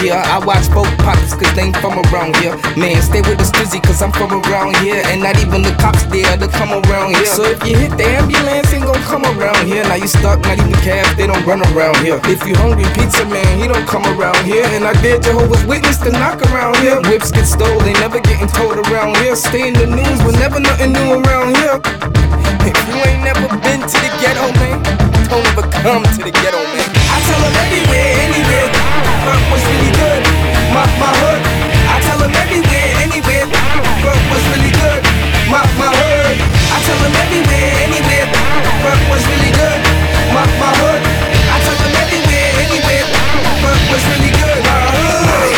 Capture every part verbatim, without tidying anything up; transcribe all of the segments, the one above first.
here. I watch folk pockets cause they ain't from around here. Man, stay with the strizzy cause I'm from around here. And not even the cops there to come around here. So if you hit the ambulance, ain't gon' come around here. Now you stuck, not even cabs, they don't run around here. If you hungry, pizza man, he don't come around here. And I dare Jehovah's Witness to knock around here. Whips get stole, they never getting told around here. Stay in the news, but never nothing new around here. If you ain't never been to the ghetto, man, don't ever come to the ghetto, man. I tell them everywhere, anywhere, fuck what's really good, my, my hood. I tell them everywhere, anywhere, fuck what's really good, my, my hood. I tell them everywhere, anywhere, fuck what's really good, my, my hood. I tell them everywhere, anywhere, fuck what's really good, my hood.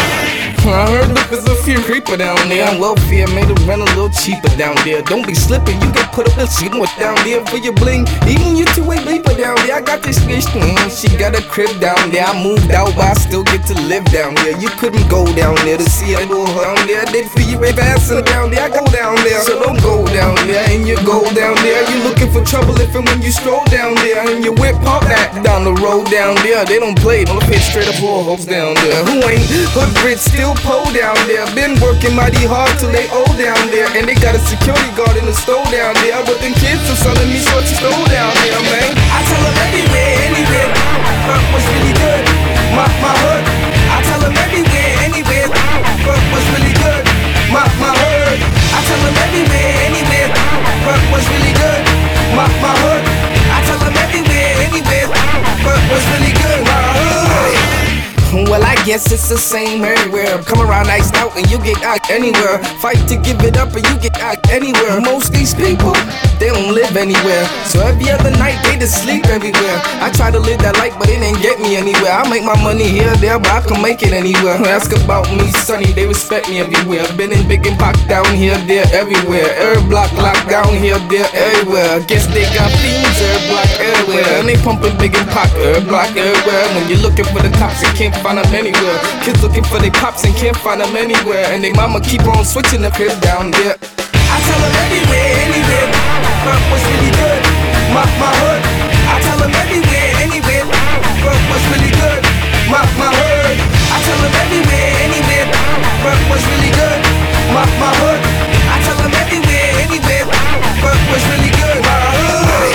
I heard look, there's a few creeper down there. I'm welfare, made it rent a little cheaper down there. Don't be slipping, you get put up and shit what's down there for your bling. Even you two-way bleeper down there. I got this bitch, mm, she got a crib down there. I moved out, but I still get to live down there. You couldn't go down there to see a little down there. I did for you way faster down there. I go down there, so don't go down there. And you go down there, you looking for trouble if and when you stroll down there. And you whip pop that down the road down there. They don't play, don't fit straight up for hoes down there. Who ain't hood rich, still pole down there. Been working mighty hard till they old down there. And they got a security guard in the store down there. But them kids are selling me short stole down there, man. I tell them everywhere, anywhere, fuck what's really good, my, my hood. I tell them everywhere, anywhere, fuck what's really good, my, my hood. I tell them everywhere, anywhere, fuck what's really good, my, my hood. I tell them everywhere, anywhere, fuck what's really good, my hood. Well, I guess it's the same everywhere. Come around iced out and you get out anywhere. Fight to give it up and you get out anywhere. Most these people, they don't live anywhere. So every other night they just sleep everywhere. I try to live that life, but it ain't get me anywhere. I make my money here, there, but I can make it anywhere. Ask about me, sonny, they respect me everywhere. Been in Big and Pac down here, there, everywhere. Every block locked down here, there, everywhere. Guess they got fiends, every block everywhere. And they pumping Big and Pac, every block everywhere. When you're looking for the cops, you can't find them anywhere. Kids looking for their pops and can't find them anywhere. And they mama keep on switching the crib down there. I tell them everywhere, anywhere, fuck what's really good, my, my hood. I tell them everywhere, anywhere, fuck what's really good, my, my hood. I tell them everywhere, anywhere, fuck what's really good, my, my hood. I tell them everywhere, anywhere, fuck what's really good, my hood.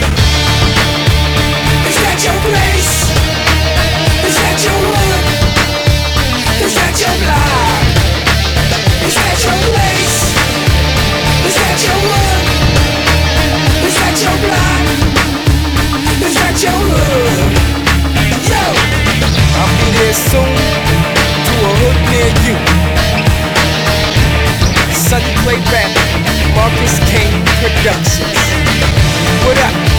Is that your place? Is that your hood? Is that your block? Is that your place? Is that your hood? Is that your block? Is that your hood? Yo! I'll be there soon to a hood near you. Sunny Play Rap, Marcus King Productions. What up?